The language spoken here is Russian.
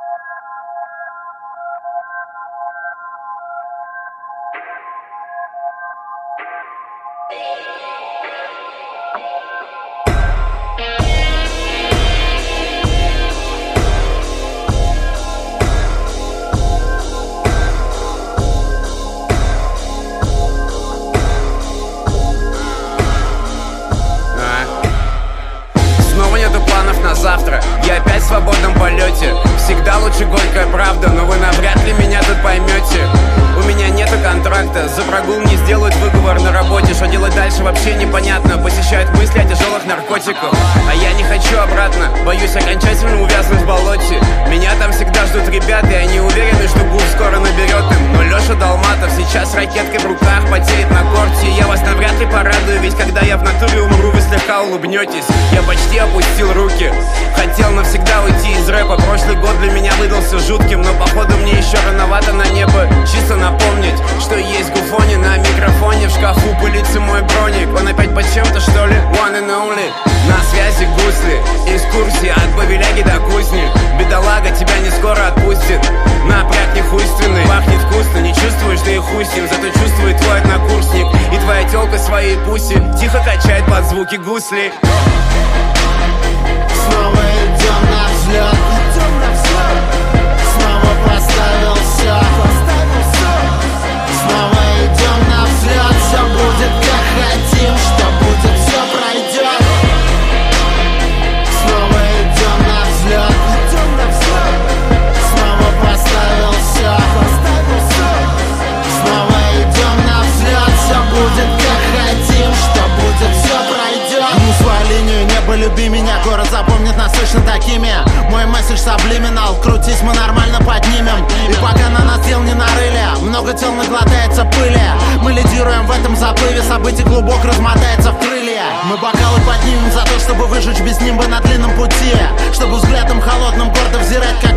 На завтра я опять в свободном полете. Всегда лучше горькая правда, но вы навряд ли меня тут поймете. У меня нету контракта, за прогул не сделают выговор на работе. Что делать дальше вообще непонятно. Посещают мысли о тяжелых наркотиках, а я не хочу обратно. Боюсь окончательно увязнуть в болоте. Меня там всегда ждут ребята, и они уверены, что гуф скоро наберет им. Но Леша Долматов сейчас ракеткой в руках потеет на корте. Я вас навряд ли порадую, ведь когда я в натуре умру, вы слегка улыбнетесь. Я почти опустил руки, хотел навсегда уйти из рэпа. Прошлый год для меня выдался жутким, но походу мне еще рановато на небо. Чисто напомнить, что есть гуфони на микрофоне. В шкафу пылится мой броник, он опять под чем-то что ли? One and only, на связи гусли. Экскурсии от Бабеляги до кузни. Бедолага, тебя не скоро отпустит. Напряг нехуйственный, пахнет вкусно. Не чувствуешь, ты и хуй с ним, зато чувствует твой однокурсник. И твоя тёлка своей пуси тихо качает под звуки гусли. Снова идем на взлет, снова поставил все. Снова идем на взлет, все будет как хотим, что будет, все пройдет. Снова идем на взлет, снова поставил все. Снова идем на взлет, все будет как хотим, что будет, все пройдет. Ну свою линию, не полюби меня, город запомнит нас точно такими. Мой месседж саблиминал, крутись мы нормально поднимем. И пока на нас дел не нарыли, много тел наглотается пыли. Мы лидируем в этом заплыве, событий клубок размотается в крылья. Мы бокалы поднимем за то, чтобы выжечь без нимба на длинном пути, чтобы взглядом холодным гордо взирать, как